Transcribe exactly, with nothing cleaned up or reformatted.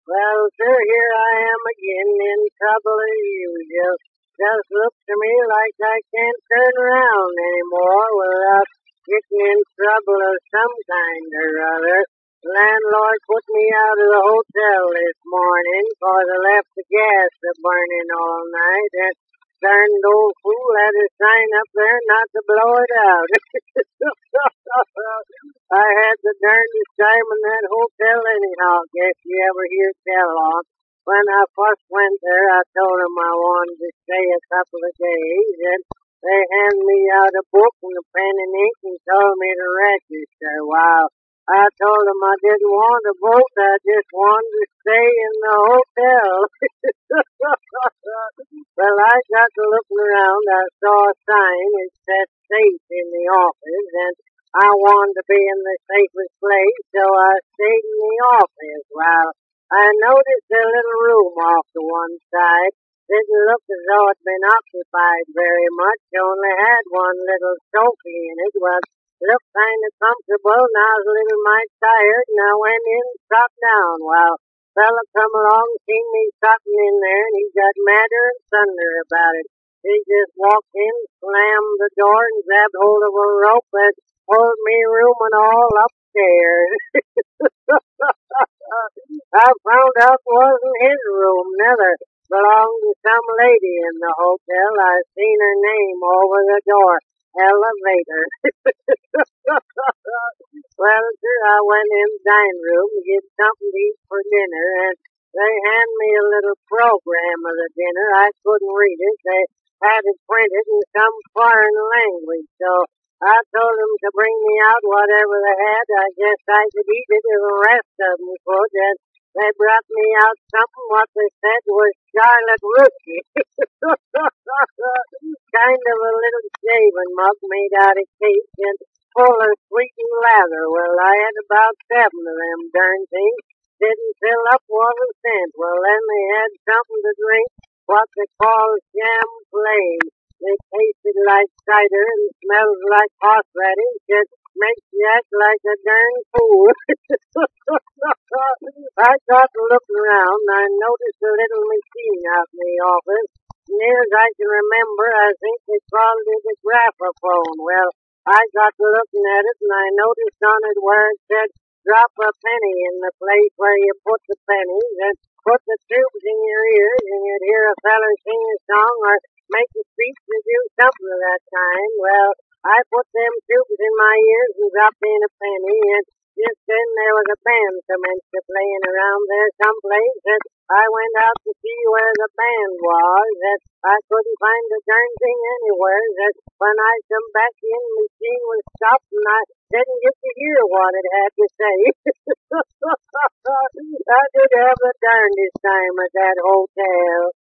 Well, sir, here I am again in trouble as usual. Just looks to me like I can't turn around anymore without getting in trouble of some kind or other. The landlord put me out of the hotel this morning 'cause I left the gas a-burning all night. That darned old fool had a sign up there not to blow it out. I had the darndest time in that hotel anyhow, guess you ever hear tell on. When I first went there, I told 'em I wanted to stay a couple of days, and they handed me out a book and a pen and ink and told me to register. Wow. I told 'em I didn't want a boat, I just wanted to stay in the hotel. Well, I got to looking around, I saw a sign that said safe in the office, and I wanted to be in the safest place, so I stayed in the office. Well, I noticed a little room off to one side. Didn't look as though it'd been occupied very much, only had one little sofa in it. Well, looked kind of comfortable, and I was a little mite tired, and I went in and sat down. Well, fella come along, seen me sitting in there, and he got madder and thunder about it. He just walked in, slammed the door, and grabbed hold of a rope and pulled me room and all upstairs. I found out it wasn't his room, neither. Belonged to some lady in the hotel. I seen her name over the door. Elevator. Well, sir, I went in the dining room to get something to eat for dinner, and they handed me a little program of the dinner. I couldn't read it. They had it printed in some foreign language, so I told them to bring me out whatever they had. I guess I could eat it if the rest of them could, and they brought me out something what they said was Charlotte whiskey. Kind of a little shaving mug made out of cake and full of sweetened lather. Well, I had about seven of them darn things. Didn't fill up one cent. Well, then they had something to drink, what they call champlain. It tasted like cider and smelled like horseradish. It makes you act like a darn fool. I got to looking around, and I noticed a little machine out in the office. Near as I can remember, I think they called it a graphophone. Well, I got to looking at it, and I noticed on it where it said, drop a penny in the place where you put the pennies, and put the tubes in your ears, and you'd hear a feller sing a song or make a speech or do something of that kind. Well, I put them tubes in my ears and dropped in a penny, and just then there was a band commenced to playing around there someplace, and I went out to see where the band was, and I couldn't find the darn thing anywhere, and when I come back in, the machine was stopped, and I didn't get to hear what it had to say. I did have the darndest time at that hotel.